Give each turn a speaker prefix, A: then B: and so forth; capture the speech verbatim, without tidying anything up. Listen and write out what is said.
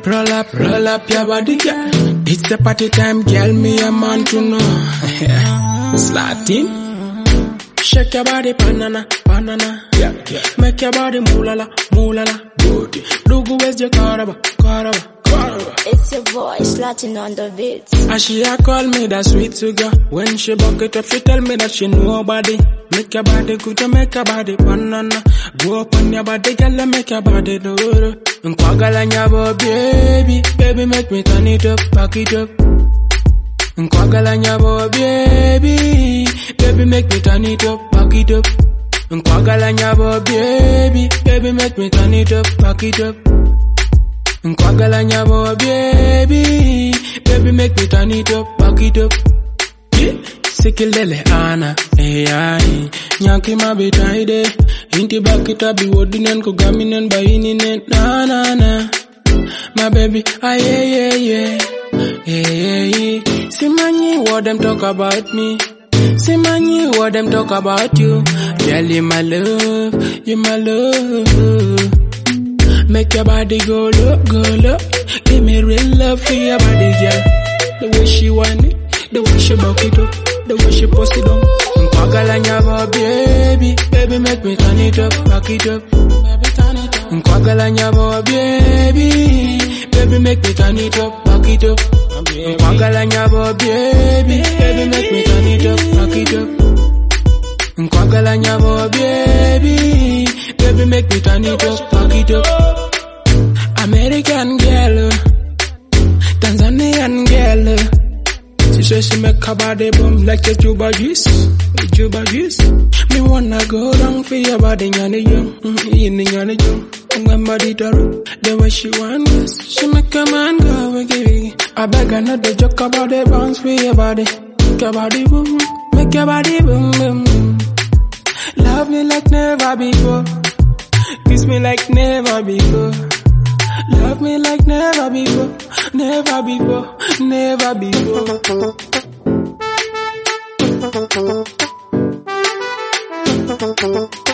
A: roll up, roll up your body, girl. It's the party time, girl, me a man to know. Slatin. Shake your body, banana, banana. Yeah, yeah. Make your body moolala, moolala. Booty. Look where's your caraba, caraba, caraba.
B: It's your voice, Latin on the beats.
A: And she a call me that sweet sugar. When she buck it up, she tell me that she nobody. Make your body good, you make your body banana. Go up on your body, girl, and make your body do it. Nkwagala nyabo, baby, baby, make me turn it up, back it up. Nkwagala nyabo, baby, baby, make me turn it up, back it up. Nkwagala nyabo, baby, baby, make me turn it up, back it up. Nkwagala nyabo, baby, baby, make me turn it up, back it up. Sikilele ana, eh ay, nyaki mabi taide. Inti bakita bi wodinen ko gaminen ba ininen, na na na. My baby, ah yeah yeah yeah, yeah yeah yeah. Simani what them talk about me. Simani what them talk about you. Girl, you my love, you my love. Make your body go low, go low. Give me real love for your body, girl. The way she want it, the way she buck it up, the way she post it on. Nkwagala nyabo, baby, baby, make me turn it up, back it up. Nkwagala nyabo, baby, baby, make me turn it up, back it up. Nkwagala nyabo, baby, baby, make me turn it up, back it up. Nkwagala nyabo, baby, baby, make me turn it up, back it up. American girl, Tanzanian girl. She says she make her body boom like a Juba juice, a Juba juice. Me wanna go down for your body, nyani young, yini nyani young. When body daro, the way she want this, she make a man go wiggy. I beg another joke about the bounce for your body, make your body boom, make your body boom boom boom. Love me like never before, kiss me like never before. Love me like never before, never before, never before.